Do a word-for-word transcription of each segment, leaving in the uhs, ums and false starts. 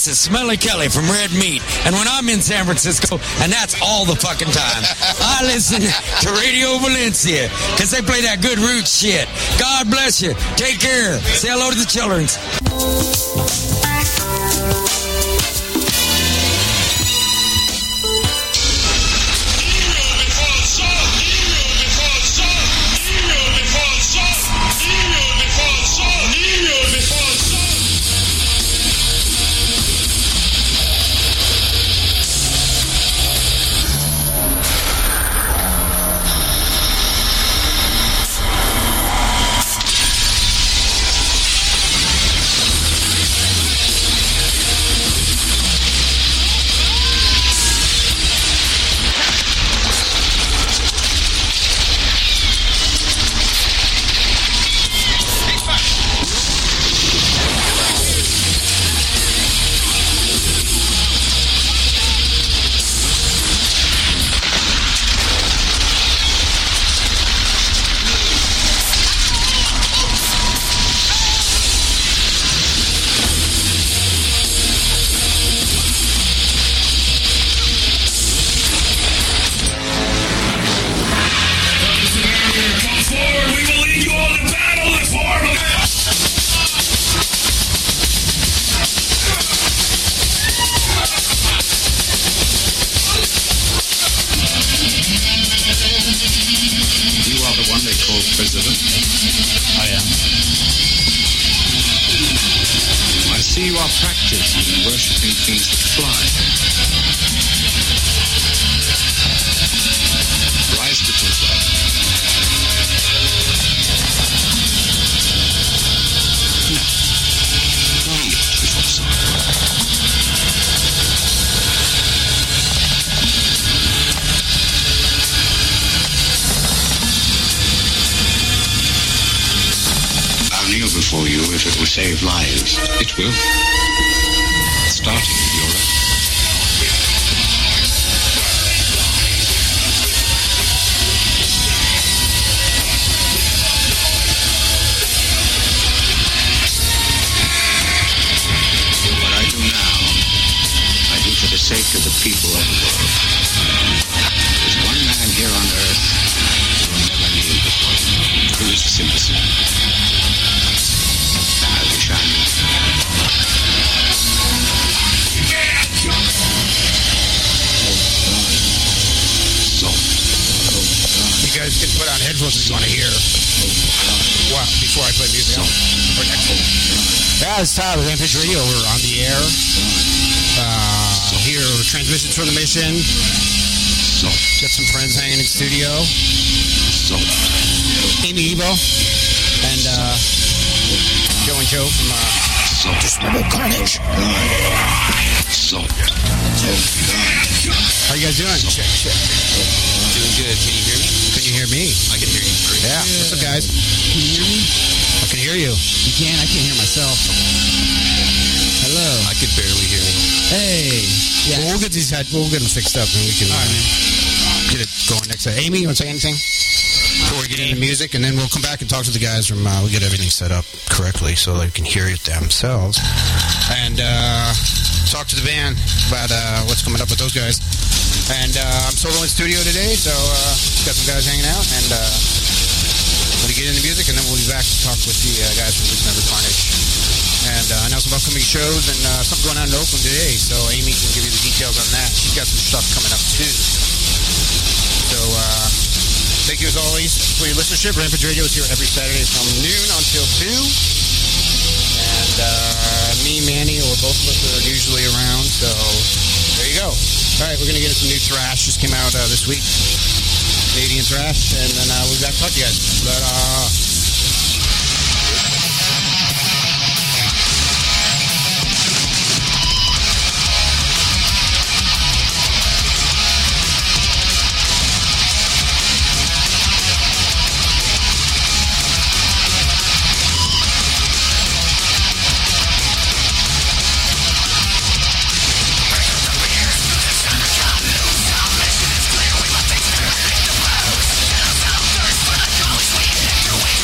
This is Smelly Kelly from Red Meat. And when I'm in San Francisco, and that's all the fucking time, I listen to Radio Valencia because they play that good roots shit. God bless you. Take care. Say hello to the children. Save lives. It will. Starting with your own. What I do now, I do for the sake of the people of the world. There's one man here on earth who will never knew before. Who is Simpson? You guys can put on headphones if you want to hear. Wow, before I play music. Or next one. Yeah, it's Todd with Rampage Radio. We're on the air. Uh, here, transmissions from the mission. Got some friends hanging in studio. Amy Evo. And uh, Joe and Joe from uh, Dismember Carnage. How you guys doing? Check, check. Doing good. Can you hear me? Can you hear me? I can hear you. Great. Yeah. yeah. What's up, guys? Can you hear me? I can hear you. You can? I can't hear myself. Hello. I could barely hear you. Hey. Yeah. Well, we'll get these. We'll get them fixed up, and we can All right, man. get it going next time. Amy, you want to say anything before we get into music, and then we'll come back and talk to the guys from. Uh, we get everything set up correctly so they can hear it themselves, and uh, talk to the band about uh, what's coming up with those guys. And uh, I'm solo in studio today, so uh, got some guys hanging out, and uh, we'll get into music, and then we'll be back to talk with the uh, guys from Dismember Carnage. And uh, I know some upcoming shows and uh, something going on in Oakland today, so Amy can give you the details on that. She's got some stuff coming up, too. So, uh, thank you as always for your listenership. Rampage Radio is here every Saturday from noon until two. And uh, me, Manny, or both of us are usually around, so there you go. All right, we're going to get into some new thrash. Just came out uh, this week. Canadian thrash. And then uh, we'll be back to talk to you guys. But, uh... Doing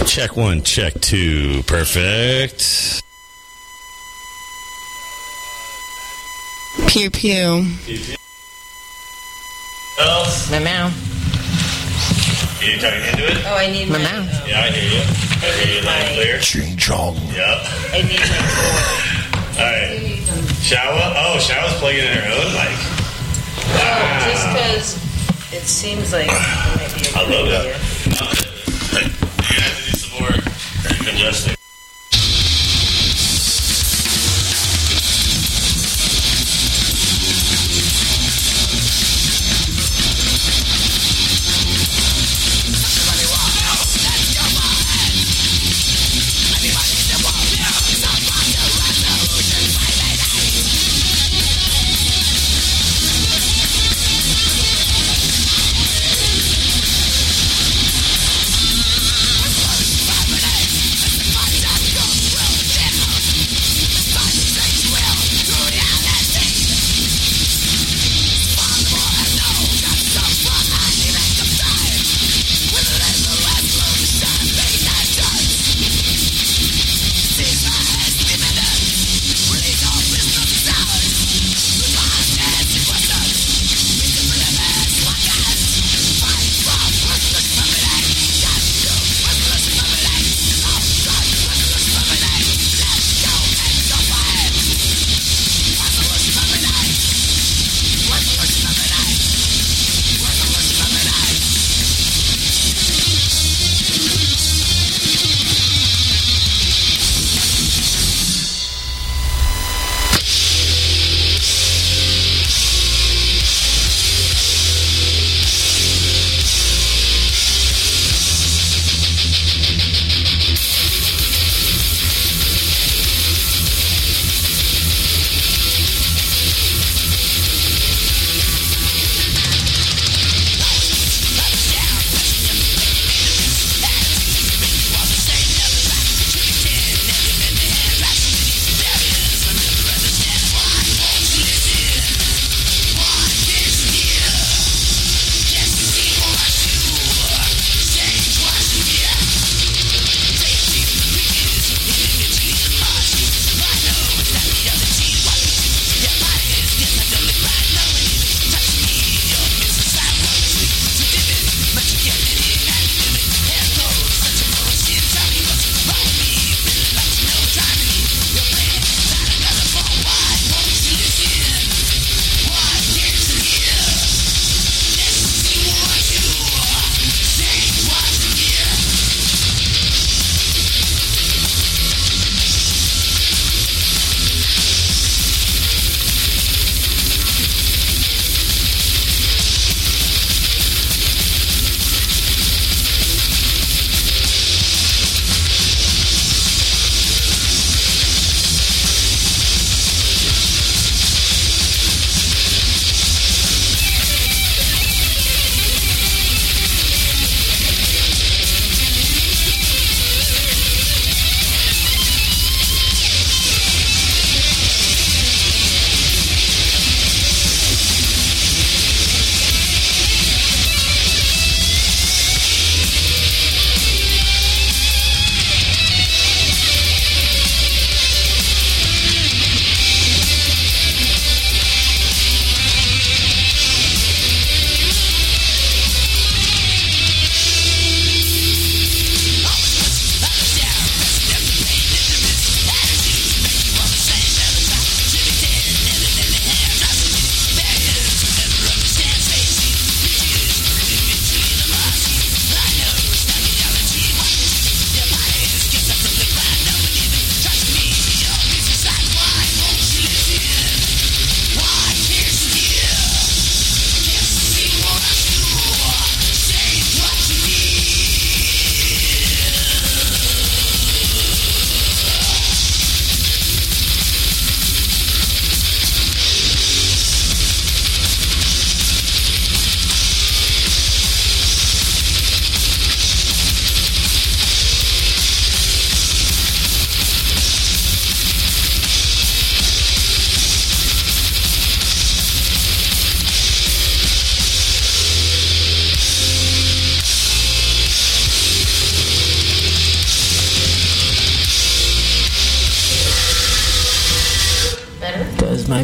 Check one, check two. Perfect. Pew pew. Else? My mouth. Are you talking into it? Oh, I need my, my mouth. Yeah, I hear you. I hear you loud and clear. Ching chong. Yep. I need my All right. Shawa? Oh, Shawa's plugging in her own mic. Oh, just because it seems like it might be a good I love idea. that. You guys need some more congesting.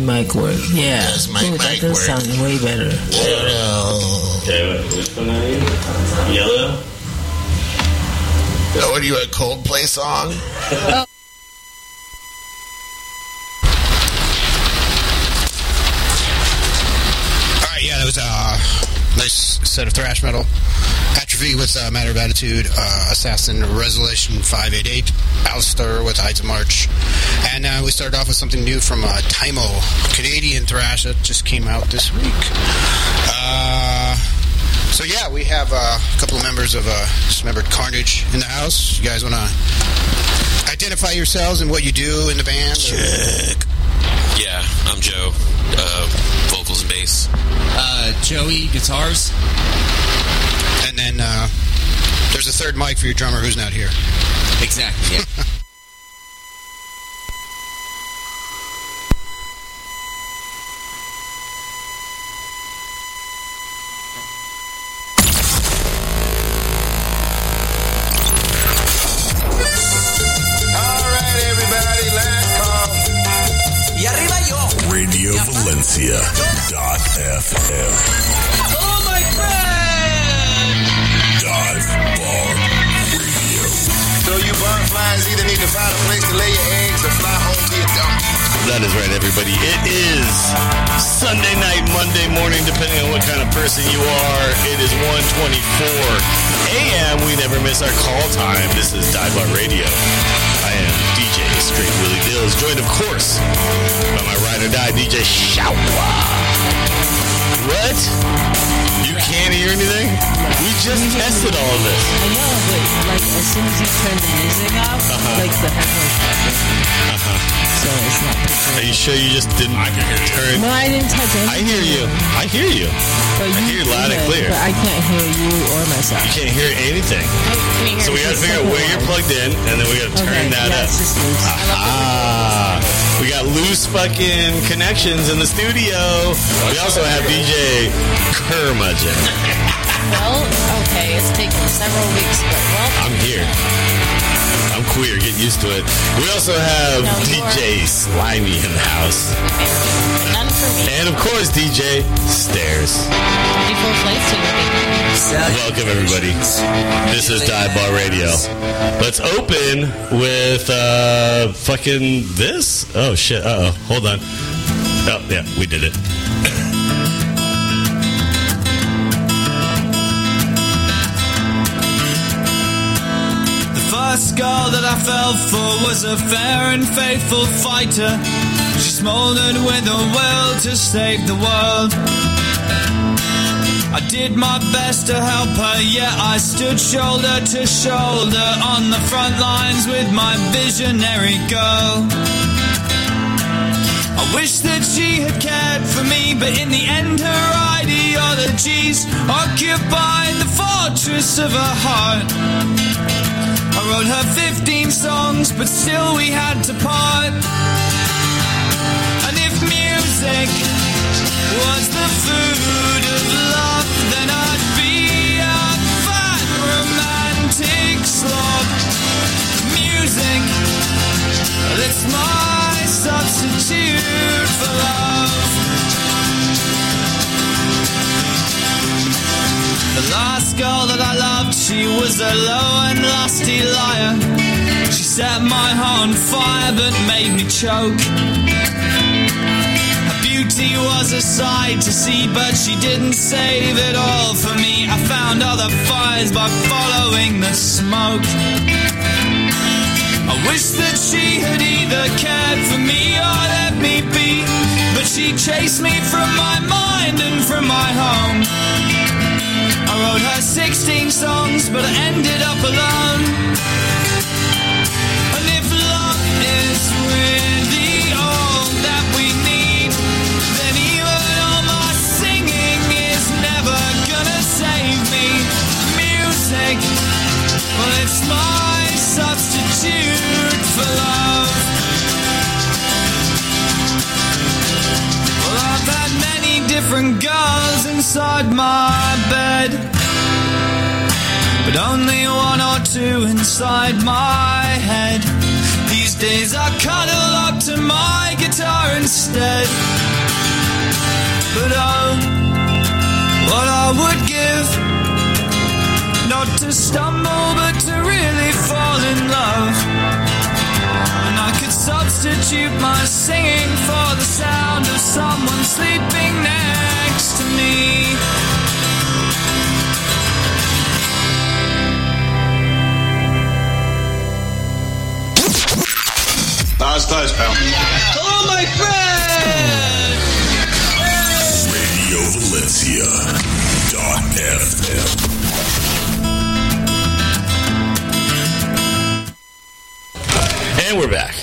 mic work? Yeah. Does my Ooh, mic that does work? sound way better. Okay, which one are you? Yellow? Oh, what are you, a Coldplay song? Oh. Alright, yeah, that was a nice set of thrash metal. Atrophy with uh, Matter of Attitude, uh, Assassin Resolution five eighty-eight, Alistair with Ides of March, and uh, we started off with something new from uh, Tymo, Canadian thrash that just came out this week. Uh, so yeah, we have uh, a couple of members of uh, Dismembered Carnage in the house. You guys want to identify yourselves and what you do in the band? Check. Yeah, I'm Joe. Uh, vocals and bass. Uh, Joey, guitars. And then uh, there's a third mic for your drummer who's not here. Exactly, yeah. Radio Valencia dot F M. Oh, my friend! Dive Bar Radio. So you butterflies either need to find a place to lay your eggs or fly home to your dump. That is right, everybody. It is Sunday night, Monday morning, depending on what kind of person you are. It is one twenty-four a.m. We never miss our call time. This is Dive Bar Radio. I am D J Straight Willie Dills, joined, of course, by my ride or die D J Shawa. What? You can't hear anything? We just tested all of this. I know, but like as soon as you turn the music off, Uh-huh. like the headphones happen. Uh-huh. So it's not picking. Are you sure you just didn't I can hear turn? No, I didn't touch anything. I hear you. I hear you. But I you hear loud and yeah, clear. But I can't hear you or myself. You can't hear anything. So we got to figure out where you're plugged in, and then we got to turn Okay, that yeah, up. it's just loose. Ah, we got loose fucking connections in the studio. We also have D J Curmudgeon. Well, okay, it's taken several weeks, but well. I'm here. I'm queer. Get used to it. We also have No, D J Slimy in the house. None for me. And of course, D J Stairs. twenty-four flights to Welcome, everybody. This is Dive Bar Radio. Let's open with uh, fucking this. Oh, shit. Uh-oh. Hold on. Oh, yeah, we did it. The first girl that I fell for was a fair and faithful fighter. She smoldered with a will to save the world. I did my best to help her, yet I stood shoulder to shoulder on the front lines with my visionary girl. I wish that she had cared for me, but in the end her ideologies occupied the fortress of her heart. I wrote her fifteen songs, but still we had to part. And if music was the food of love, then I'd be a fat romantic slob. Music, it's my substitute for love. The last girl that I loved, she was a low and lusty liar. She set my heart on fire but made me choke. Beauty was a sight to see, but she didn't save it all for me. I found other fires by following the smoke. I wish that she had either cared for me or let me be, but she chased me from my mind and from my home. I wrote her sixteen songs, but I ended up alone. And if love is really all that we need, then even all my singing is never gonna save me. Music, well, it's my substitute for love. Well, I've had many different girls inside my bed, but only one or two inside my head. These days I cuddle up to my guitar guitar instead. But oh, what I would give, not to stumble but to really fall in love. And I could substitute my singing for the sound of someone sleeping next to me. That was close, pal. Hello, my friend! Radio Valencia dot F M. And we're back.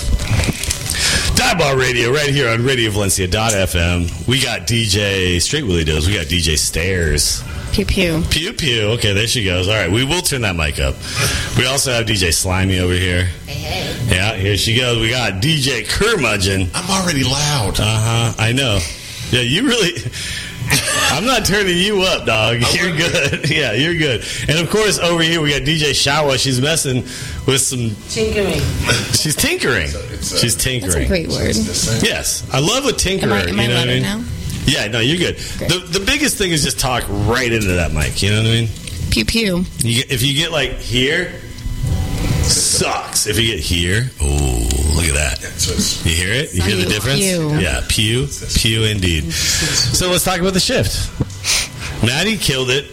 Dive Bar Radio right here on Radio Valencia dot F M. We got D J Straight Willie Does. We got D J Stairs. Pew pew. Pew pew. Okay, there she goes. All right, we will turn that mic up. We also have D J Slimy over here. Hey, hey. Yeah, here she goes. We got D J Curmudgeon. I'm already loud. Uh-huh, I know. Yeah, you really... I'm not turning you up, dog. You're good. Yeah, you're good. And, of course, over here we got D J Shawa. She's messing with some... Tinkering. She's tinkering. It's a, it's a, She's tinkering. That's a great word. Yes. I love a tinkerer. Am I, am I you know what I mean? now? Yeah, no, you're good. The, the biggest thing is just talk right into that mic. You know what I mean? Pew pew. You get, if you get, like, here, sucks. If you get here, oh, look at that. You hear it? You hear the difference? Pew. Yeah, pew. Pew indeed. So let's talk about the shift. Maddie killed it.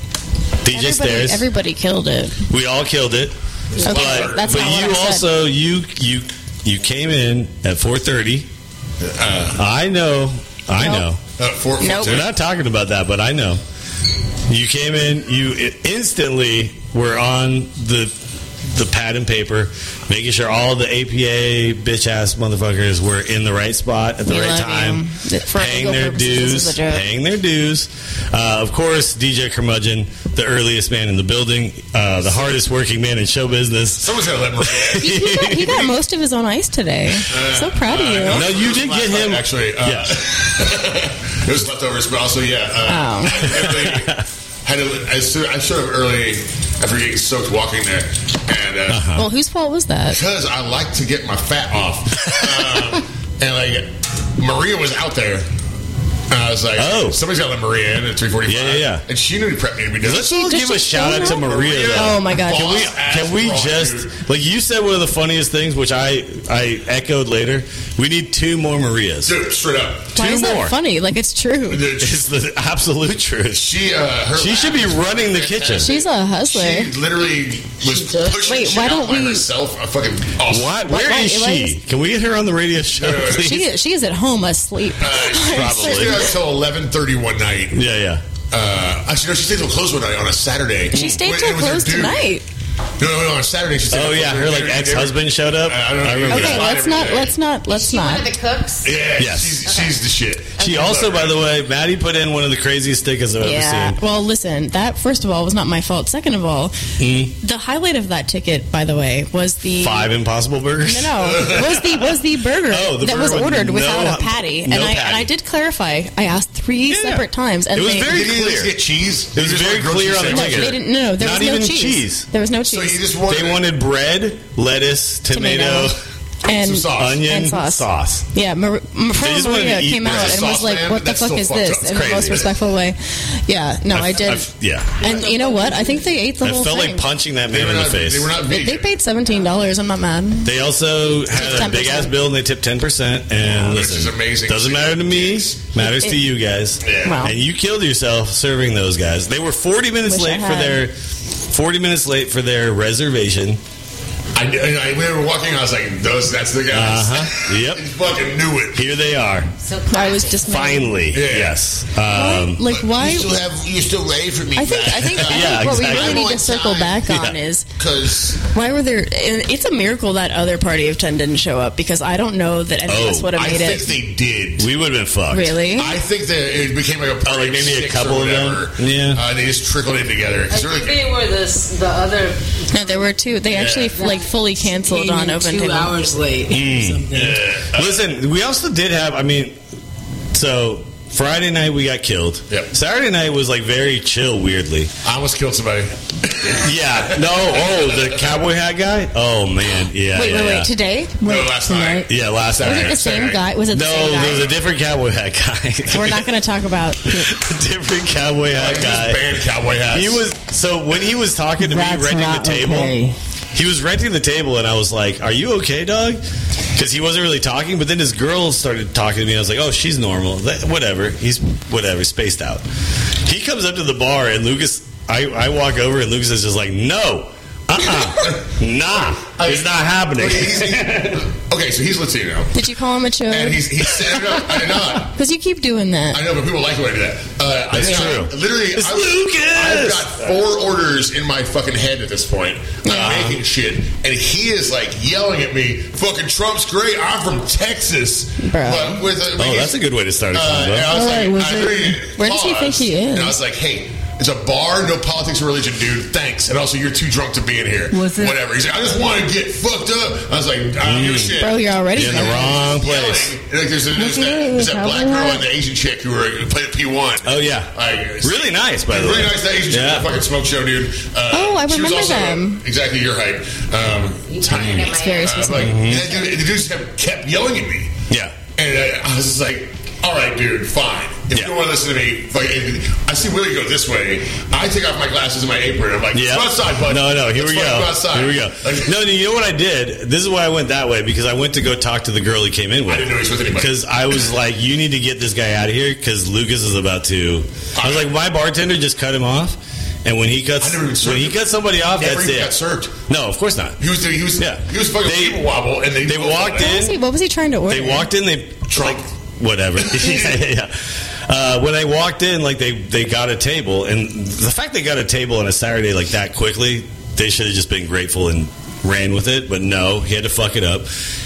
D J Everybody, Stairs. everybody killed it. We all killed it. Okay, but that's but not what you I said. also, you, you, you came in at four thirty. Uh, I know. I Nope. know. Uh, four, four, Nope. We're not talking about that, but I know. You came in, you instantly were on the the pad and paper, making sure all the A P A bitch ass motherfuckers were in the right spot at the We right love time, you. For paying legal their purposes, this dues, is a joke. paying their dues. Uh, of course, D J Curmudgeon, the earliest man in the building, uh, the hardest working man in show business. Someone's got to let Maria. He, he got, he got most of his own ice today. So proud of you. Uh, No, you did get him. Actually, uh, Yeah. it was leftovers, but also, yeah. Uh, Oh. everybody had to, I, stood, I showed up early after getting soaked walking there. And uh, Uh-huh. Well, whose fault was that? because I like to get my fat off. um, and, like, Maria was out there. And I was like, Oh. somebody's got to let Maria in at three forty-five. Yeah, yeah, yeah. And she knew to prep me to be done. Let's all Did give she a shout out to show up? Maria. Though. Oh, my God. Can we Boss ass can we raw, just dude. like you said one of the funniest things, which I I echoed later. We need two more Marias. Dude, straight up. Why Two is more. that funny? Like, it's true. Dude, It's the absolute truth. she, uh, her She should be running the kitchen. She's a hustler. She literally was pushing Wait, shit why out don't by we- herself. A fucking awesome. What? Where Why- is why- she? Can we get her on the radio show, Yeah, please? She is, she is at home asleep. Uh, she Probably. stayed out until eleven thirty one night. Yeah, yeah. Uh, actually, no, she stayed till close one night on a Saturday. She stayed When- till it was her close dude. tonight. No, no, no, on Saturday she stayed. Oh till yeah, close. her like They were- ex-husband showed up. I don't know. I remember Okay, that. let's not, let's not, let's She one not. of the cooks? Yeah, Yes. she's, she's the shit. She also, by the way, Maddie put in one of the craziest stickers I've Yeah. ever seen. Well, listen, that first of all was not my fault. Second of all, the highlight of that ticket, by the way, was the Five Impossible Burgers. No, no, was the was the burger Oh, the that burger was with ordered no- without a patty, no and I patty. and I did clarify. I asked three Yeah. separate times, and It was they, very Did you clear. just get cheese? It was You just very want grilled clear cheese on the sandwich? no, ticket. they didn't. No, no, there Not was no even cheese. cheese. There was no So cheese. you just wanted, They wanted bread, lettuce, tomato, Tomato. and some sauce. onion, and sauce. Yeah, Mar- Mar- They just wanted Maria to eat came bread. out and was Sauce, like, man, "What the that's fuck still is fucked this?" up. It's in the most crazy. respectful way. Yeah, no, I, I've- did. I've- yeah. And you know what? I think they ate the I whole felt thing. like punching that They man were in the not, face. they were not They, vegan. they paid seventeen dollars. I'm not mad. They also had a ten percent. big ass bill and they tipped ten percent. And Which listen, is amazing. doesn't matter to me, matters It- to you guys. Yeah. Wow. And you killed yourself serving those guys. They were forty minutes Wish I late for had. their forty minutes late for their reservation. I, I, I, when they were walking, I was like, "Those, that's the guys." Uh-huh. Yep. You fucking knew it. Here they are. So I was just Finally, Yeah. yes. Um, like why? You still have, you're still ready for me. I think I think, I think Yeah, what we exactly. really need to circle back on Yeah. is because why were there? And it's a miracle that other party of ten didn't show up because I don't know that any Oh, of us would have I made think it. they did. we would have been fucked. Really? I think that it became like a party Oh, like of maybe a six couple or of them? whatever. Yeah. Uh, they just trickled in together. I 'Cause they're think like, they were the, s- the other No, there were two. They actually like fully canceled on open two table. hours late. Mm. Listen, we also did have. I mean, so Friday night we got killed. Yep. Saturday night was like very chill, weirdly. I almost killed somebody. Yeah. No. Oh, the cowboy hat guy. Oh man. Yeah. Wait, yeah, wait, yeah. wait. Today? No, last night. Yeah, last Was night. it the same guy? Was it the No, same guy? there was a different cowboy hat guy. We're not going to talk about. different cowboy hat He guy. just banned cowboy hats. He was so when he was talking to me, That's renting the not table. okay. He was renting the table, and I was like, "Are you okay, dog?" Because he wasn't really talking. But then his girl started talking to me. I was like, "Oh, she's normal. That, whatever. He's whatever, spaced out." He comes up to the bar, and Lucas. I, I walk over, and Lucas is just like, "No, uh, uh nah, it's not happening." He's- he- okay, so he's Latino, Did you call him a chode? and he's he's set it up. I did not. Because you keep doing that. I know, but people like the way I do that. Uh, I That's did not- true. Literally, It's I, Lucas! I've got four orders in my fucking head at this point. I'm Yeah. making shit, and he is like yelling at me. Fucking Trump's great. I'm from Texas. Bro. But with a, Oh, that's a good way to start a Uh, and convo. I was Oh, wait, like, was I it- literally Where does he think paused, he is? And I was like, hey. It's a bar, no politics or religion, dude. Thanks. And also, you're too drunk to be in here. Was it- Whatever. He's like, I just want to get fucked up. I was like, I don't give a shit. Bro, you're already You're in the wrong place. Yelling. Like, there's, a, there's, Was that, he there's in that a black cowboy girl hat? and the Asian chick who, were, who played at P one. Oh yeah, Like, really nice, by the really way. nice. That Asian chick Yeah. at the fucking smoke show, dude. Uh, Oh, I she was remember also, them. Exactly your height. Um, tiny. It's very Uh, specific. like, and that dude, the dude just kept, kept yelling at me. Yeah. And uh, I was just like, all right, dude, fine. If Yeah. you don't want to listen to me, like, I see Willie go this way. I take off my glasses and my apron. I'm like, Yeah. go outside, bud. No, no, here Let's we fucking go. outside. Here we go. Like, No, you know what I did? This is why I went that way, because I went to go talk to the girl he came in with. I didn't know he was with anybody. Because I was like, you need to get this guy out of here, because Lucas is about to. I was like, my bartender just cut him off. And when he cuts, I never even served when he him. cuts somebody off, Never that's even it. got served. No, of course not. He was, he was, Yeah. he was fucking They- people wobble, and they they both walked did that. What was, he, what was he trying to order? They walked in, they Trump. like, whatever. yeah, yeah, yeah. Uh, when they walked in, like they they got a table, and the fact they got a table on a Saturday like that quickly, they should have just been grateful and ran with it. But no, he had to fuck it up.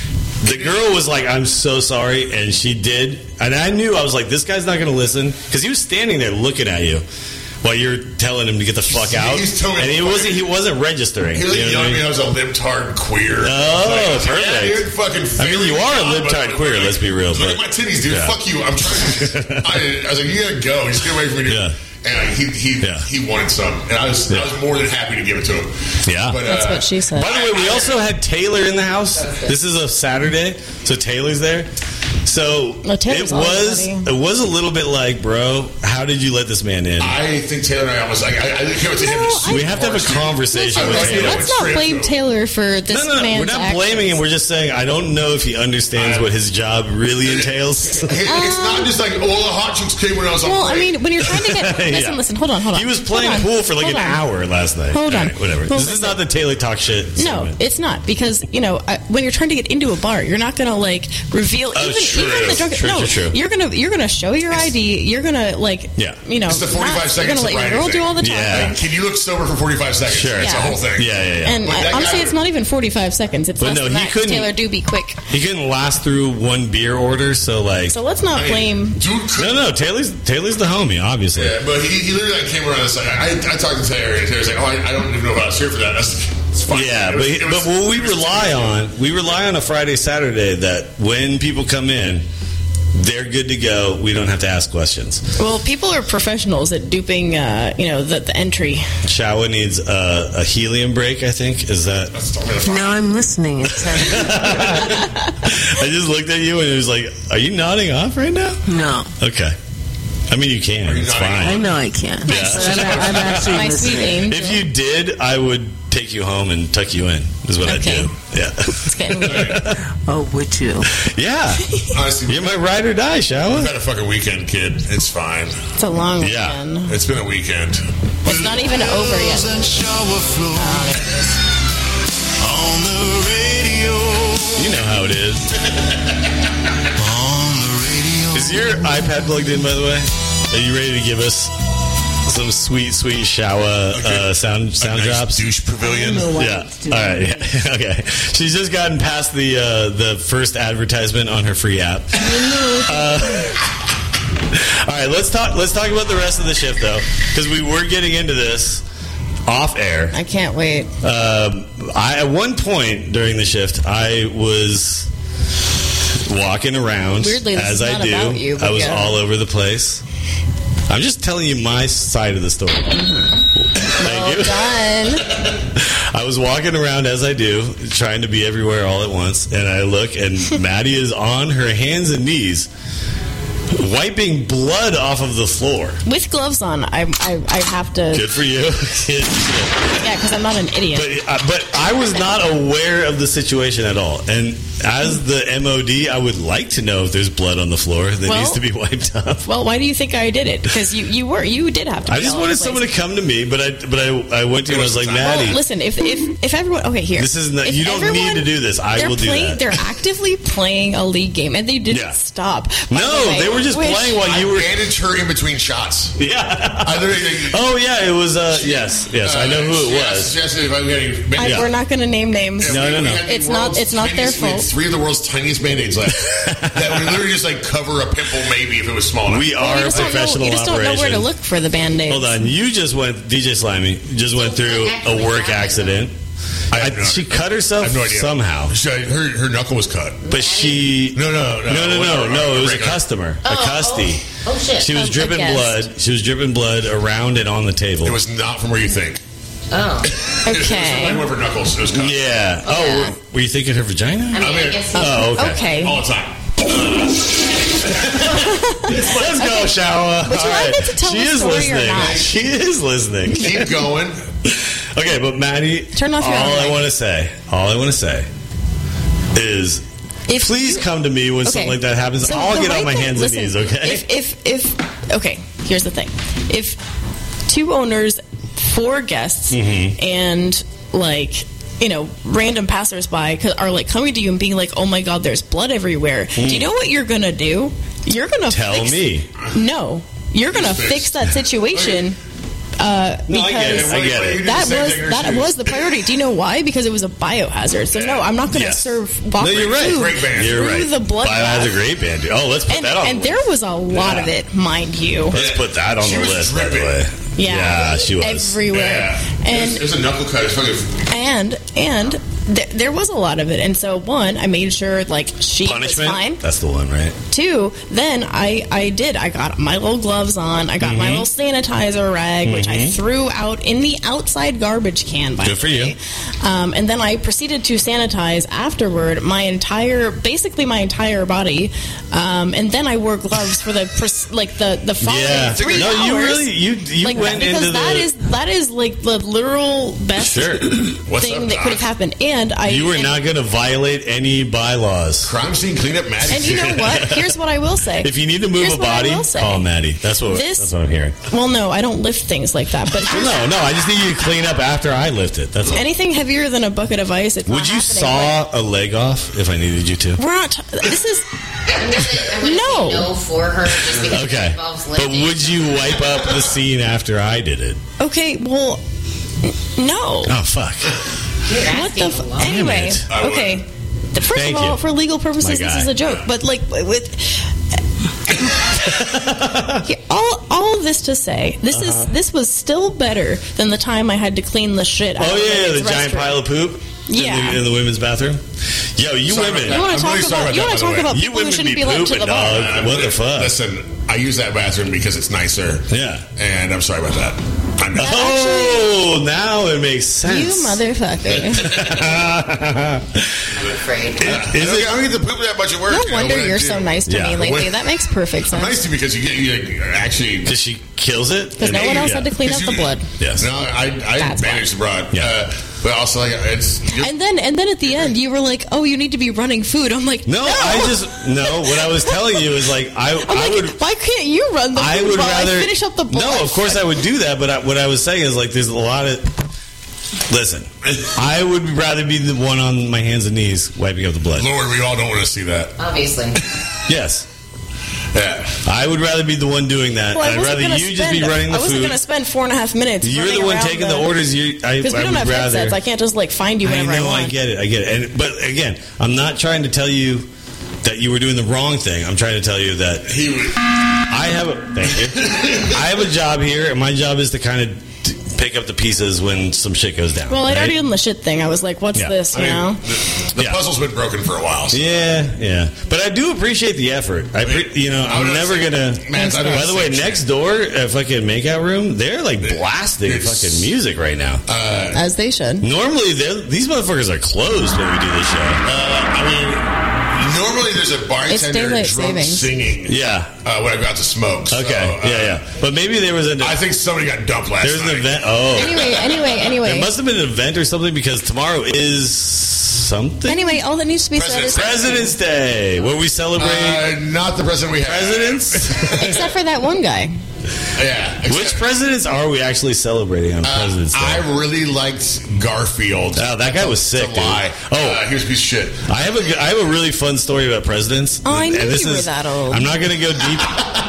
The girl was like, "I'm so sorry," and she did. And I knew, I was like, "This guy's not going to listen," because he was standing there looking at you while you're telling him to get the fuck Yeah, out, he's telling me and he to wasn't he wasn't registering. He was You know like what I yelling mean? at me I was a libtard queer. Oh, It's like, perfect. Yeah, dude, fucking I mean, you are a fairy libtard godmother. queer, let's be real, Look but- at my titties, dude. Yeah. Fuck you. I'm trying. I, I was like, you gotta go. Just get away from me, dude. Yeah. And like, he he Yeah. he wanted some, and I was Yeah. I was more than happy to give it to him. Yeah. But, That's uh, what she said. By the way, we also had Taylor in the house. This is a Saturday, so Taylor's there. So Oh, it Taylor's was always it was a little bit like, bro, how did you let this man in? I think Taylor and I almost like I, I came up to him. No, just I- We have to have a conversation I with like it. Taylor. Let's not blame Taylor for this No, no, no. man's We're not actions. blaming him. We're just saying I don't know if he understands what his job really entails. It- it's not just like all the hot chicks came when I was on Well, I break. mean, when you're trying to get listen, Yeah. listen, hold on, hold on. He was playing Hold on, pool for like hold an on. hour last night. Hold All on. right, whatever. Well, this is not the Taylor talk shit. No, segment. it's not, because you know I, when you're trying to get into a bar, you're not gonna like reveal Oh, even, true. even the drunk. True, no, true, true. you're gonna you're gonna show your I D. You're gonna like Yeah. you know It's the forty-five not- seconds You're gonna let your sobriety girl thing. do all the talking. Yeah. Like, can you look sober for forty-five seconds? Sure. It's a Yeah. whole thing. Yeah, yeah, yeah. And But I, that honestly, guy- it's not even forty-five seconds. It's But less no, than he that. 'cause couldn't- Taylor do be quick. He couldn't last through one beer order, so like So let's not I mean, blame. Dude, could, no, no. Taylor's Taylor's the homie, obviously. Yeah, but he, he literally like, came around and said, I, I talked to Taylor, and Taylor's like, oh, I, I don't even know if I was here for that. That's, it's fine. Yeah, It but was- he- it was- but what we it was rely too- on, we rely on a Friday, Saturday that when people come in, they're good to go. We don't have to ask questions. Well, people are professionals at duping. Uh, you know the, the entry. Shawa needs a, a helium break, I think. Is that? No, I'm listening. It's I just looked at you and it was like, are you nodding off right now? no. Okay. I mean, you can. It's I fine. know I can. Yeah. But I'm, I'm actually My sweet listening. angel. If you did, I would take you home and tuck you in, is what Okay. I do. Yeah. It's getting weird. Oh, would you? Yeah. Honestly, You're my ride or die, Shawa. we've had a fucking weekend, kid. It's fine. It's a long Yeah. weekend. It's been a weekend. It's not even over yet. And shower flow on the radio. You know how it is. On the radio. Is your iPad plugged in, by the way? Are you ready to give us some sweet, sweet Shawa uh, sound sound a nice drops? douche pavilion. Yeah. All right. Yeah. Okay. She's just gotten past the uh, the first advertisement on her free app. Uh, all right. Let's talk. Let's talk about the rest of the shift, though, because we were getting into this off air. I can't wait. Um, I at one point during the shift, I was walking around Weirdly, this as is I not do. about you, but I was yeah. all over the place. I'm just telling you my side of the story. Thank Well you. done. I was walking around as I do, trying to be everywhere all at once, and I look, and Maddie is on her hands and knees, wiping blood off of the floor. With gloves on, I I, I have to. Good for you. Yeah, because I'm not an idiot. But, uh, but I was not aware of the situation at all. And as the M O D, I would like to know if there's blood on the floor that Well- needs to be wiped up. Well, why do you think I did it? Because you, you were you did have to. I be just all over wanted the someone place. to come to me, but I but I, I went to him and I was like, Maddie, Well, listen, if if if everyone okay here, this is not, if you don't everyone- need to do this. I they're will do playing, that. They're actively playing a league game, and they didn't Yeah. stop. By No, the way, they were just which- playing while I you were. bandaged her in between shots. Yeah. I literally. Oh yeah, it was. Uh, yes, yes, I know who it She was. suggested if I had any I, band-aids. We're not going to name names. No, no, no. It's not. It's not their Tiniest- we had fault. Three of the world's tiniest band-aids left. That would literally just like cover a pimple, maybe if it was small enough. We Well, are you a just don't know- professional You just operation. don't know where to look for the band-aids. Hold on, you just went D J Slimy just went through a work accident. I I, have no- she cut I herself have no idea. somehow, She- her, her knuckle was cut. but she No, no, no, no, no, no, whatever. no. It was a Regular. customer, a Oh, custy. oh, oh, shit. She was Um, dripping a guest. blood. She was dripping blood around and on the table. It was not from where you think. Oh. It was Okay. from like her knuckles. It was cut. yeah. Oh, Yeah. were, were you thinking her vagina? I mean, I, mean, guess. Oh, okay. Okay. All the time. Let's go, Shawa. Would you All like right. me to tell she the is story or listening. not? She is listening. Keep going. Okay, but Maddie, Turn off all your I mic. want to say, all I want to say is, If please you- come to me when Okay. something like that happens. So I'll the get on right my thing- hands listen, and knees. Okay. If, if, if, okay, here's the thing. If two owners, four guests, Mm-hmm. and like, you know, random passersby co- are like coming to you and being like, "Oh my God, there's blood everywhere." Do you know what you're gonna do? You're gonna Mm. Tell fix, me. No, you're gonna Fix. fix that situation. Uh, No, I get it. because I get it. that was that was the priority. Do you know why? Because it was a biohazard. So no, I'm not going to Yes. serve No, Whopper you're right. food Great band. You're through right. the blood Bio bath. has a great band. dude. Oh, let's put And, that on. and the there list. was a lot of Yeah. it, mind you. Let's put that on She the was list. By the dripping. way. Yeah, she was everywhere. Yeah. And There's a knuckle cut. It's fucking. and and th- there was a lot of it. And so one, I made sure like she Punishment. was fine. That's the one, right? Two, then I I did. I got my little gloves on. I got Mm-hmm. my little sanitizer rag, which I threw out in the outside garbage can. By Good the for you. way. Um, and then I proceeded to sanitize afterward my entire, basically my entire body. Um, and then I wore gloves for the pres- like the the following Yeah. three No, hours. you really you you like went that, because into that the. is that is like the literal best Sure. What's thing up, that could have Doc? happened. And I You were and, not going to violate any bylaws. Crime scene cleanup magic. And you know what? Here's what I will say. If you need to move Here's a what I body, will say. call Maddie. That's what This- that's what I'm hearing. Well, no, I don't lift things like that. But Well, no, no, I just need you to clean up after I lift it. That's all. anything heavier than a bucket of ice, it's Would not you happening. saw a leg off if I needed you to? We're not. T- this is I'm gonna say, I'm gonna No. say no for her just because it Okay. involves But lifting. would you wipe up the scene after I did it? okay. Well, n- no. Oh, fuck. You're What the? asking a F- lot. anyway, it. I would. okay. The- First Thank of all, you. for legal purposes, My this guy. is a joke. But like with Yeah, all all of this to say, this is this was still better than the time I had to clean the shit out Uh-huh. Oh, of yeah, yeah, the women's giant restroom. pile of poop Yeah. in, the, in the women's bathroom. Yo, you Sorry women. about You want I'm to talk really sorry about? about You that, want to by talk the way. about You people who women shouldn't be be let to pooping, the bar? dog. What the fuck? Listen, I use that bathroom because it's nicer. Yeah. And I'm sorry about that. I'm not. Oh, now it makes sense. You motherfucker! I'm afraid. Is I don't, it? I don't get to poop that much at work. No you know, wonder when I you're do. so nice to Yeah. me lately. When- That makes perfect I'm sense. nice to you because you get you like, actually. Because she kills it? Because no And- one else yeah. had to clean up Because the you- blood. Yes. No, I I That's managed abroad. Yeah. Uh, but also like it's. You're, And then, and then at the end, you were like, "Oh, you need to be running food." I'm like, No, "No, I just no. What I was telling you is like I, I'm I like, would. why can't you run the food I would while rather I finish up the blood?" No, of course I would do that. But I, what I was saying is like there's a lot of. Listen, I would rather be the one on my hands and knees wiping up the blood. Lord, we all don't want to see that. Obviously. Yes, Yeah. I would rather be the one doing that. Well, I I'd wasn't rather gonna you just be spend- running the I wasn't food. going to spend four and a half minutes. You're the running one around taking the, orders. You, I, Because we I don't would have rather. headsets. I can't just like find you I whenever I, know, want. I get it, I get it. And but again, I'm not trying to tell you that you were doing the wrong thing. I'm trying to tell you that He would. I have a thank you. I have a job here, and my job is to kind of pick up the pieces when some shit goes down. Well, I'd right? already done the shit thing. I was like, what's Yeah. this, you I mean, know? the, the Yeah. puzzle's been broken for a while. So. Yeah, yeah, but I do appreciate the effort. I, pre- you know, I I'm would never say- gonna. Man, I by the way, shit. next door, a fucking makeout room, they're like blasting It's- fucking music right now. Uh, As they should. Normally, they're- these motherfuckers are closed when we do this show. Uh, I mean, normally there's a bartender daylight drunk savings. singing. Yeah. Uh, when I go out to smoke. So, Okay. uh, yeah, yeah. But maybe there was an. I think somebody got dumped last There's night. an event. Oh. Anyway, anyway, anyway. There must have been an event or something because tomorrow is something. Anyway, all that needs to be said is President's Day, where we celebrate Uh, not the president we have. presidents. except for that one guy. Yeah. Which presidents are we actually celebrating on Uh, President's Day? I really liked Garfield. Oh, that guy was sick, To dude. lie. Oh. Uh, he was a piece of shit. I have a good- I have a really fun story about presidents. Oh, I knew And this you were is- that old. I'm not going to go deep.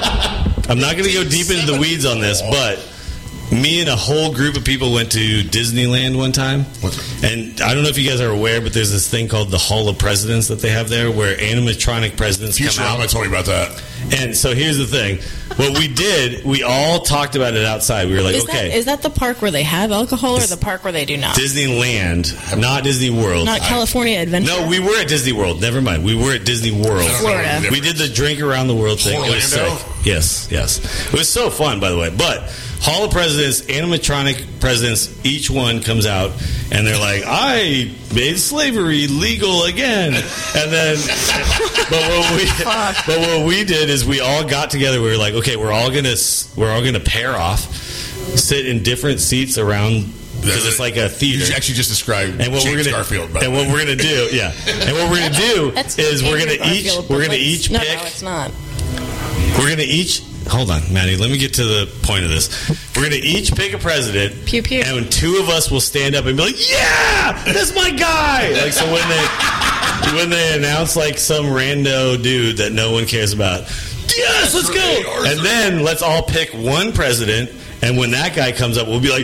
I'm not going to go deep into the weeds on this, but me and a whole group of people went to Disneyland one time. And I don't know if you guys are aware, but there's this thing called the Hall of Presidents that they have there where animatronic presidents come out. Futurama told me about that. And so here's the thing. What we did, we all talked about it outside. We were like, Is, okay, that, is that the park where they have alcohol or the park where they do not? Disneyland, not Disney World. Not California Adventure? No, we were at Disney World. Never mind. We were at Disney World. Florida. We did the drink around the world thing. It was sick. Orlando? Yes, yes. It was so fun, by the way. But Hall of Presidents, animatronic presidents, each one comes out and they're like, I made slavery legal again. And then, but what we, but what we did is we all got together. We were like, okay, we're all gonna we're all gonna pair off, sit in different seats around. Because it's like a theater. You actually just described and what James we're gonna, Garfield. By and the what way. we're gonna do, yeah. And what we're gonna do That's is we're Andrew gonna each Garfield, we're but gonna let's- each no, pick. No, it's not. We're gonna each hold on, Maddie. Let me get to the point of this. We're gonna each pick a president, Pew pew. and two of us will stand up and be like, "Yeah, that's my guy!" Like so when they when they announce like some rando dude that no one cares about, yes, let's go. And then let's all pick one president, and when that guy comes up, we'll be like,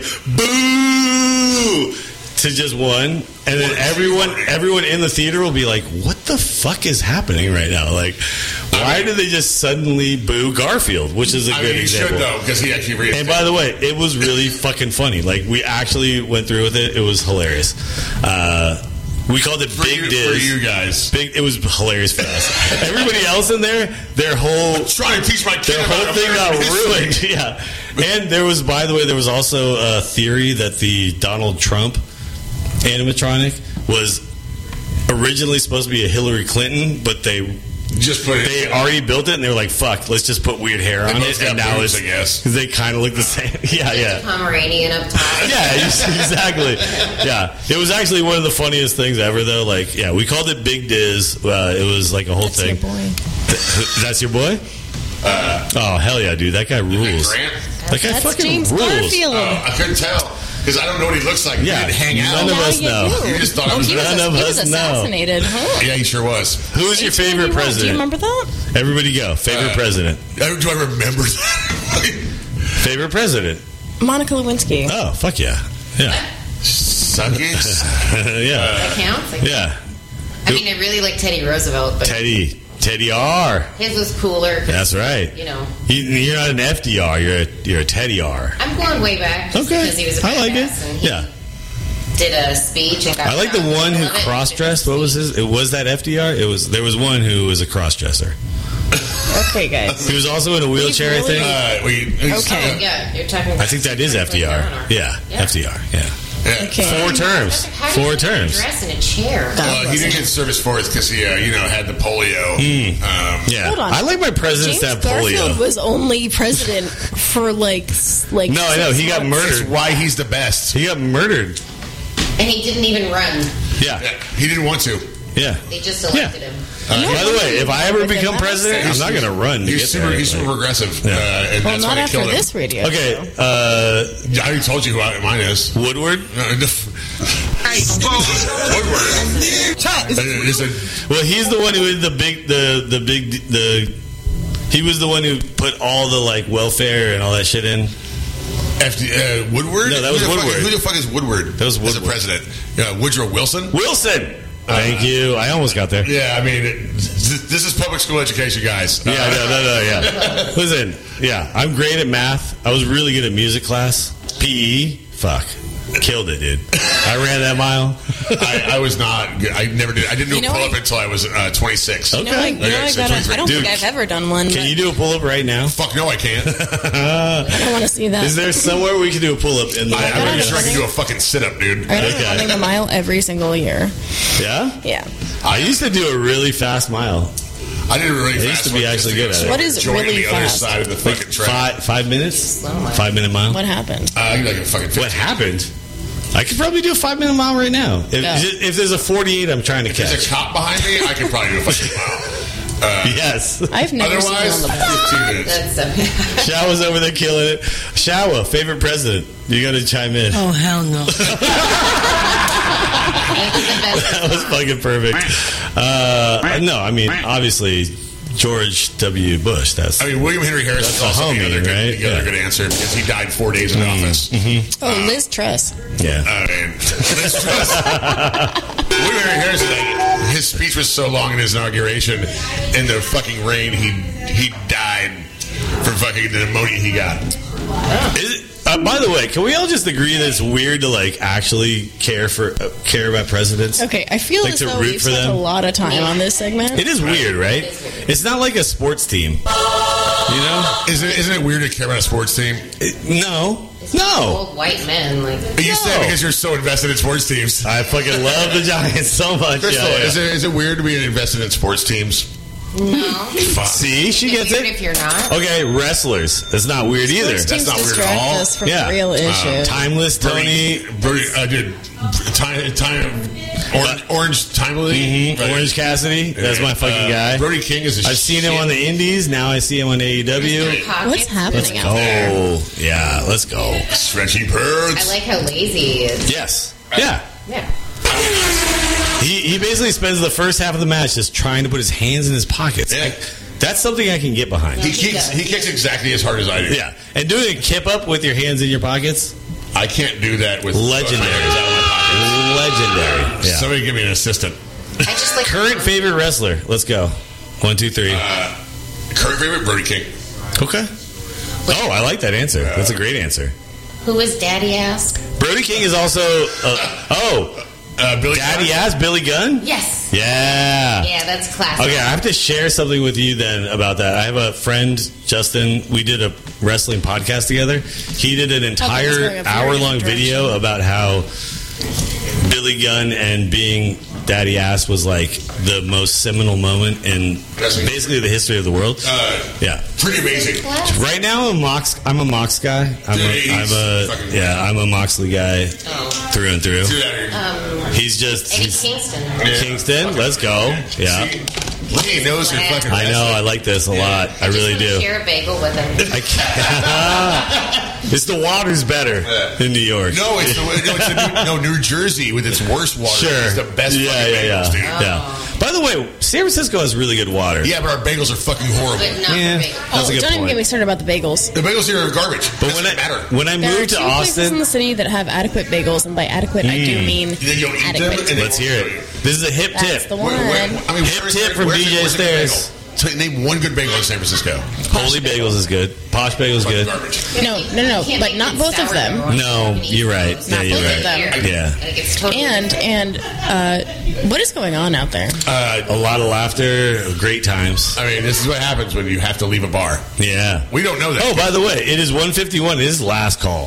"Boo!" to just one, and then everyone everyone in the theater will be like, "What the fuck is happening right now?" Like, why did they just suddenly boo Garfield? Which is a I good mean, you example. should though, because he actually read And by the way, it was really fucking funny. Like, we actually went through with it. It was hilarious. Uh, we called it Big you- Diz. for you guys. Big. It was hilarious for us. Everybody else in there, their whole trying to teach my kid their whole about thing got American history. ruined. Yeah. And there was, by the way, there was also a theory that the Donald Trump animatronic was originally supposed to be a Hillary Clinton, but they just put it. They already built it, and they were like, "Fuck, let's just put weird hair They on both it." And got now boobs, it's I guess. because they kind of look the same. Yeah, yeah. Pomeranian up top. Yeah, exactly. Yeah, it was actually one of the funniest things ever, though. Like, yeah, we called it Big Diz. Uh, it was like a whole That's thing. your boy. Th- That's your boy? Uh, Oh hell yeah, dude! That guy rules. Grant? That guy That's fucking James rules. Garfield. Oh, I couldn't tell because I don't know what he looks like. Yeah, We didn't hang out. none of Now us you know. do. You just thought I Oh, was he was, None a, of he was us know. assassinated, huh? Yeah, he sure was. Who is your favorite Do you president? remember that? Everybody go. Favorite Uh, president. Uh, Do I remember that? Favorite president. Monica Lewinsky. Oh fuck yeah, yeah, Suckies? yeah, That counts. I, yeah. I mean, I really like Teddy Roosevelt, but Teddy, Teddy R. his was cooler. 'cause, That's right. You know, You, you're not an F D R. You're a, you're a Teddy R. I'm going way back just Okay, because he was a I like it. badass and he Yeah, did a speech and got I like the crowned. one who Love it. cross-dressed. What was his? It was that F D R. It was. There was one who was a cross-dresser. Okay, guys. He was also in a wheelchair. I really- think. Uh, we, Okay. Oh, yeah, you're talking about I think that is F D R. Yeah, Yeah. F D R. Yeah. yeah. Okay. Four terms. How do you Four get a terms. dress in a chair? Uh, he didn't get service for it because he, uh, you know, had the polio. Mm. Um, Yeah. Hold on. I like my presidents James to have Garfield polio. was only president for like s- like. No, I know six he got months. That's murdered. why he's the best. He got murdered. And he didn't even run. Yeah. Yeah, he didn't want to. Yeah. They just elected him. Uh, You by know the way, if I ever with him, become that makes president, I'm sense. not going to run. To He's get super, there. he's super progressive. Yeah. Uh, and Well, that's not why they after killed him. this radio. Okay. show. Uh, I already told you who I, mine is. Woodward. Woodward. Is a, Well, he's the one who did the big, the the big, the. He was the one who put all the like welfare and all that shit in. F D, uh, Woodward? No, that who was the fuck- Woodward. who the fuck is Woodward? That was As a Woodward. president. Uh, Woodrow Wilson? Wilson. Thank you. I almost got there. Yeah, I mean, it, this is public school education, guys. Yeah, no, no, no, yeah. Listen, yeah, I'm great at math. I was really good at music class. P E, fuck. Killed it, dude. I ran that mile. I, I was not good. I never did. I didn't do You know a pull up what? until I was uh, twenty-six. You know, I, you know, I, so gotta, twenty-three. I don't Dude, think I've ever done one. Can but you do a pull up right now? Fuck no, I can't. I don't want to see that. Is there somewhere we can do a pull up in the I, I'm gotta pretty sure I running- can do a fucking sit up, dude. I Okay. running a mile every single year. Yeah? Yeah. I used to do a really fast mile. I did it really I fast. used to be one actually just good at to it. What is join really the other fast? side of the fucking track. Five, five minutes? Five minute mile? What happened? Uh, I like a fucking fifteen. What happened? I could probably do a five minute mile right now. If, Yeah. if there's a forty-eight, I'm trying to If there's catch. a cop behind me, I can probably do a fucking mile. Uh, Yes. I've never seen Otherwise, it on the bus. fifteen minutes. That's so Shawa's over there killing it. Shawa, favorite president. You got to chime in. Oh, hell no. That was fucking perfect. Uh, no, I mean, obviously, George W. Bush. That's I mean, William Henry Harris is That's a also the homie, other, good, right? the other Yeah. good answer because he died four days in office. Oh, Liz Truss. yeah. I mean, Liz Truss. William Henry Harris, like, his speech was so long in his inauguration, in the fucking rain, he he died from fucking the pneumonia he got. Is it, uh, by the way, can we all just agree that it's weird to like actually care for uh, care about presidents? Okay, I feel Like as to though root we've for spent them? a lot of time on this segment. It is weird, right? It's not like a sports team. You know? Isn't it, isn't it weird to care about a sports team? It- no. No. old white men. Like, You No. said because you're so invested in sports teams. I fucking love the Giants so much. Crystal, Yeah, yeah. Is, it, is it weird to be invested in sports teams? no. Fuck. See, she It's gets weird it. if you're not. Okay, wrestlers. That's not weird either. Sports That's teams not weird at distract all. us from Yeah. the real issue. Timeless Tony. Brody, uh, dude, time, time, orange, orange timely. Mhm. Orange Cassidy. That's my fucking Uh, guy. Brody King is a I've seen him shit. on the Indies. Now I see him on A E W. What's happening out there? Oh, yeah. Let's go. Stretchy birds. I like how lazy he is. Yes. Yeah. Yeah. He, he basically spends the first half of the match just trying to put his hands in his pockets. Yeah. Like, that's something I can get behind. He kicks. He kicks exactly as hard as I do. Yeah. And doing a kip up with your hands in your pockets, I can't do that with legendary. my hands out of my pockets. Legendary. Yeah. Somebody give me an assistant. I just like Current favorite wrestler. Let's go. One, two, three. Uh, current favorite, Brody King. Okay. Oh, I like that answer. That's a great answer. Who was Daddy Ask? Brody King is also. Uh, oh, Uh, Billy Daddy Gunn. ass Billy Gunn. Yes. Yeah. Yeah, that's classic. Okay, I have to share something with you then about that. I have a friend, Justin. We did a wrestling podcast together. He did an going entire a very hour long different video about how Billy Gunn and being Daddy Ass was like the most seminal moment in Wrestling. basically the history of the world. Uh, Yeah. pretty amazing. Right now, I'm a Mox. I'm a Mox guy. I'm Dude, a, he's I'm a fucking yeah. I'm a Moxley guy through and through. Do that here. Um, He's just Eddie he's, Kingston. Kingston. Let's go. Yeah. See, he knows your fucking. I know. I like this a lot. I really Just wanna do. Share a bagel with him. I can't. It's the water's better in New York. No, it's, the, no, it's the new, no New Jersey with its worst water. Sure. It's the best Yeah, fucking yeah, bagels, yeah. dude. Yeah. By the way, San Francisco has really good water. Yeah, but our bagels are fucking horrible. But not Yeah. the bagel. That's a good Don't even point. get me started about the bagels. The bagels here are garbage. But Doesn't when I matter. when I There are moved two to places in Austin, the city that have adequate bagels, and by adequate I do Mm. mean Then you'll eat them, adequate. and let's hear it. This is a hip That's tip. the Where- one. where- I mean, Hip where's- tip from where's D the- J where's the good Stairs. bagel? So name one good bagel in San Francisco. Holy Bagels is good. Posh Bagels Fucking good. garbage. No, no, no, Can't but make not it both of sour them. though. No, you're right. Yeah, Not you're both of right. them. Yeah. Like it's totally And and uh, what is going on out there? Uh, A lot of laughter, great times. I mean, this is what happens when you have to leave a bar. Yeah. We don't know that. Oh, by the way, it is one fifty-one. It is last call.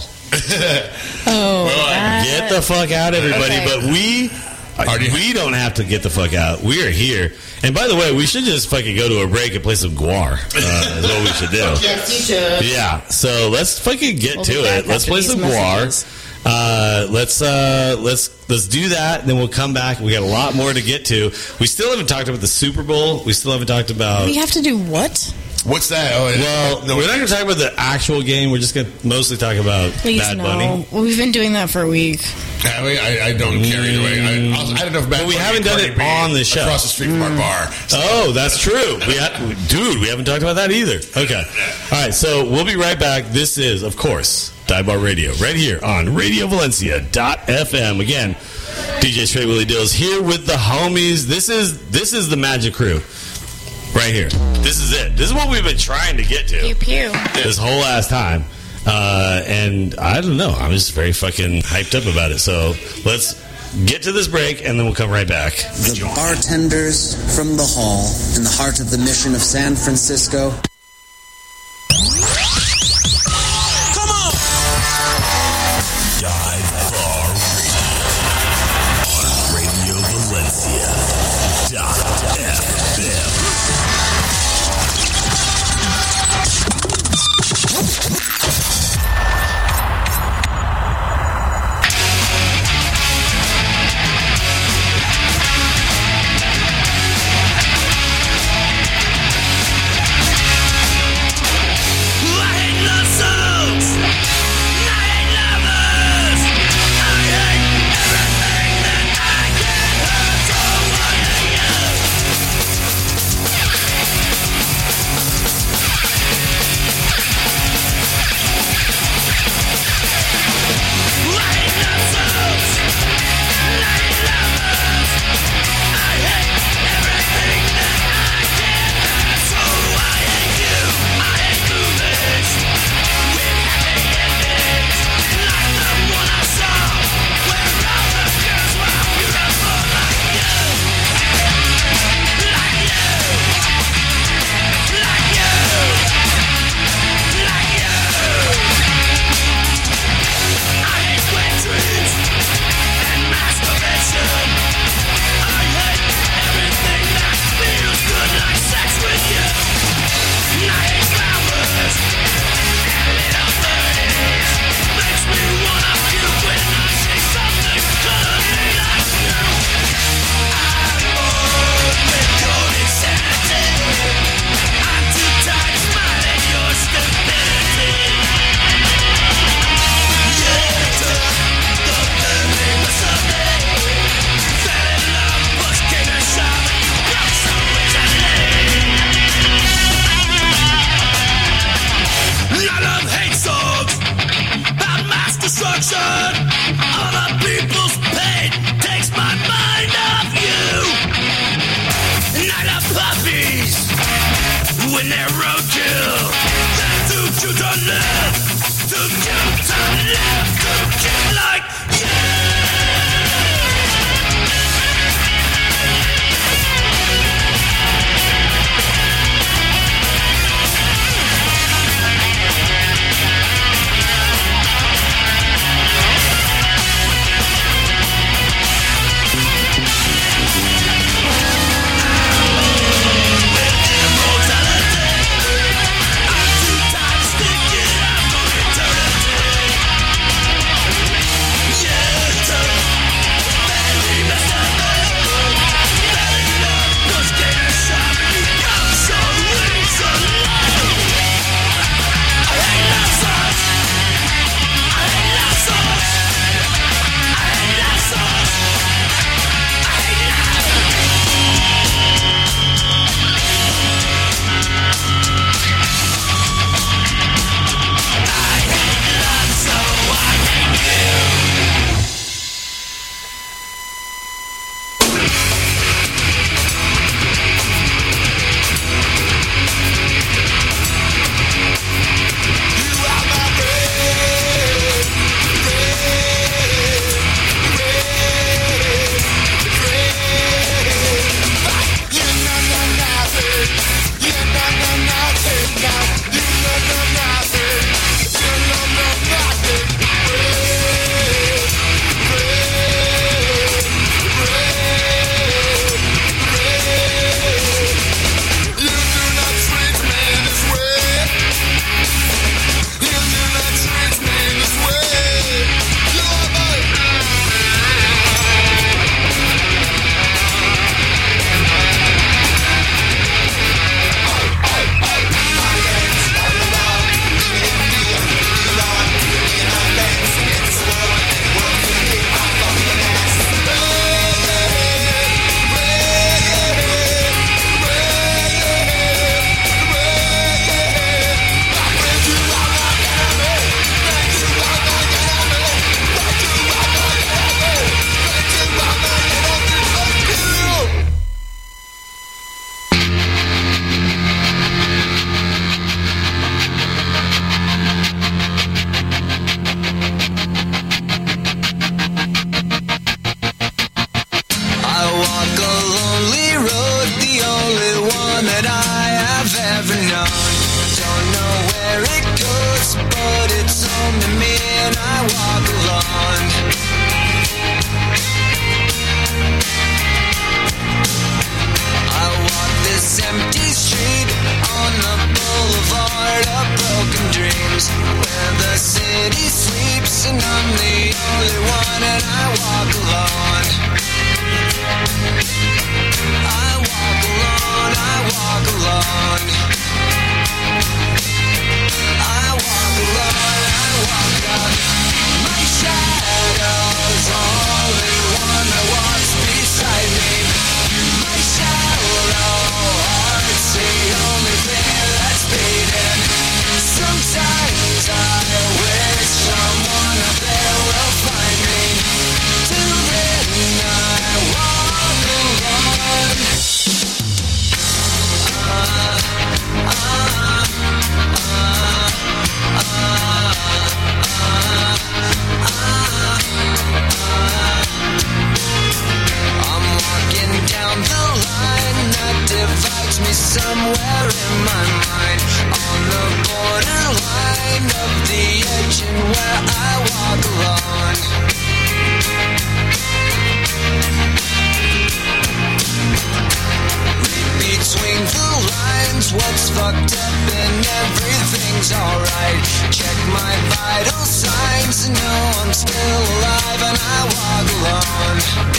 Oh, Well, that- Get the fuck out, everybody. Okay. But we we don't have to get the fuck out. We are here. And by the way, we should just fucking go to a break and play some Guar. Uh, is what we should do. Yes, you should. Yeah. So let's fucking get We'll to be back it. Let's after play these some messages. Guar. Uh, let's uh, let's let's do that. Then we'll come back. We got a lot more to get to. We still haven't talked about the Super Bowl. We still haven't talked about. we have to do what? What's that? Oh, Well, no, we're not going to talk about the actual game. We're just going to mostly talk about Please Bad no. Bunny. Well, we've been doing that for a week. I, mean, I, I don't care either way. I, I'll- I don't know if Bad But we Bunny haven't and done Cardi it B on the show. across the street from our bar. Oh, that's true. We ha- dude, we haven't talked about that either. Okay. All right, so we'll be right back. This is, of course, Dive Bar Radio, right here on radio valencia dot f m. Again, D J Straight Willie Dills here with the homies. This is this is the Magic Crew. Right here. This is it. This is what we've been trying to get to Pew pew. this whole ass time. Uh, and I don't know. I'm just very fucking hyped up about it. So let's get to this break, and then we'll come right back. The bartenders from the hall in the heart of the mission of San Francisco. Come on! Dive Bar Radio on Radio Valencia dot F M. takes me somewhere in my mind, on the borderline of the edge and where I walk alone. Read between the lines, what's fucked up and everything's alright. Check my vital signs and know I'm still alive and I walk alone.